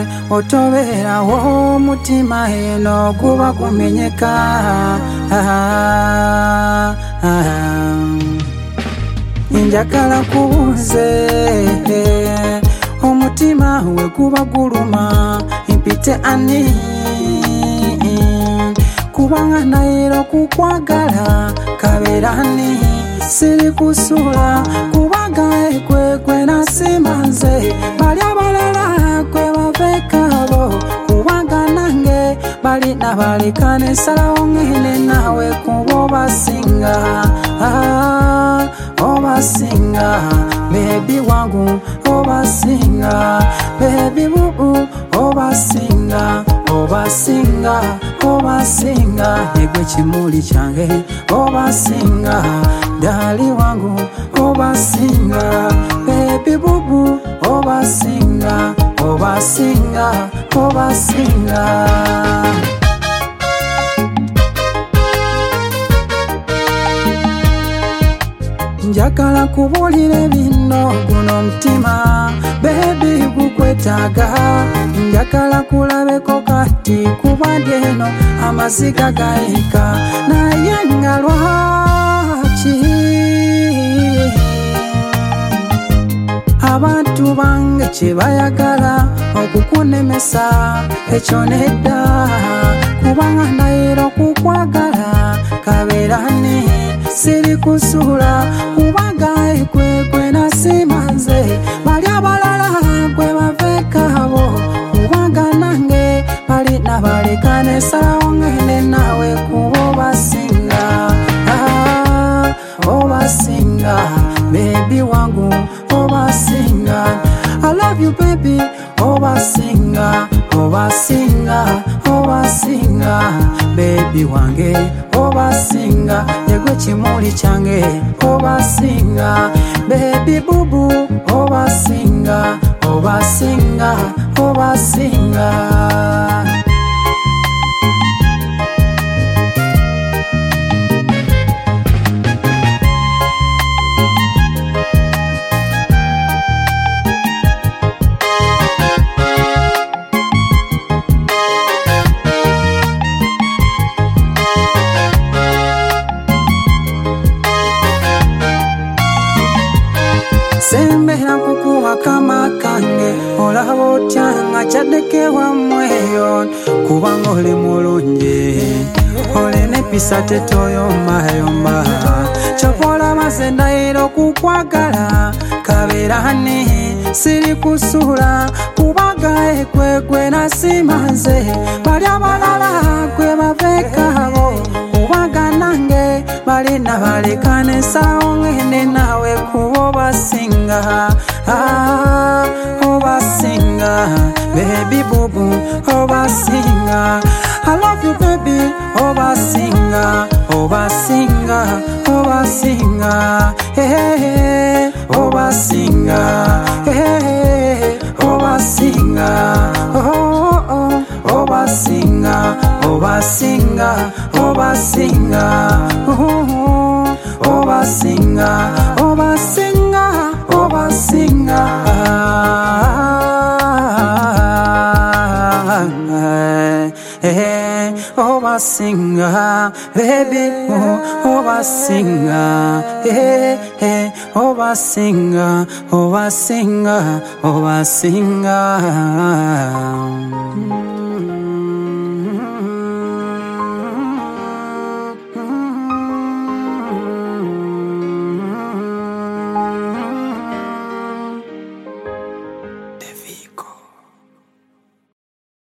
otoberawo mutima eno kuba kumenyeka. Njagala kubuuze omutima we kuba guluma mpite ani kubanga naero kukwagala kaberani siri kusula kubanga ekwekwe nasimanze bali abalala kwe bavekabo kubanga nange bali nabalekane salawo ngene nawe kuba obasinga. Obasinga baby wangu obasinga baby boo obasinga obasinga obasinga egwe kimuli kyange obasinga dali wangu obasinga baby boo obasinga obasinga obasinga. Njagala kubulire bino guno mutima baby gukwetaaga. Njagala kulabeko kati kubadde eno amaziga gayika naye nga lwaki abantu bange kye bayagala okukunemesa ekyo nedda kubanga naero kukwagala kaberani siri kusula kubanga ekwekwe nasimanze bali abalala kwe bavekabo kubanga nange bali nabalekane salawo ngene nawe kuba obasinga. Obasinga baby wangu obasinga I love you baby obasinga obasinga obasinga baby wange obasinga yegwe kimuli kyange obasinga baby bubu obasinga obasinga obasinga. Sembera kukuwa kama kange olaba otyanga kyadekewa mweyo kubanga oli mulungi oli nepisa tetoyomayoma kyokola maze ndairo kukwagala kaberani siri kusula kubanga ekwekwe nasimanze bali abalala kwe bavekabo kubanga nange bali nabalekane salawo ngene nawe kuba obasinga. Obasinga baby bubu obasinga I love you baby obasinga obasinga obasinga hey obasinga hey obasinga oh oh obasinga obasinga obasinga oh obasinga obasinga obasinga obasinga baby obasinga obasinga obasinga obasinga.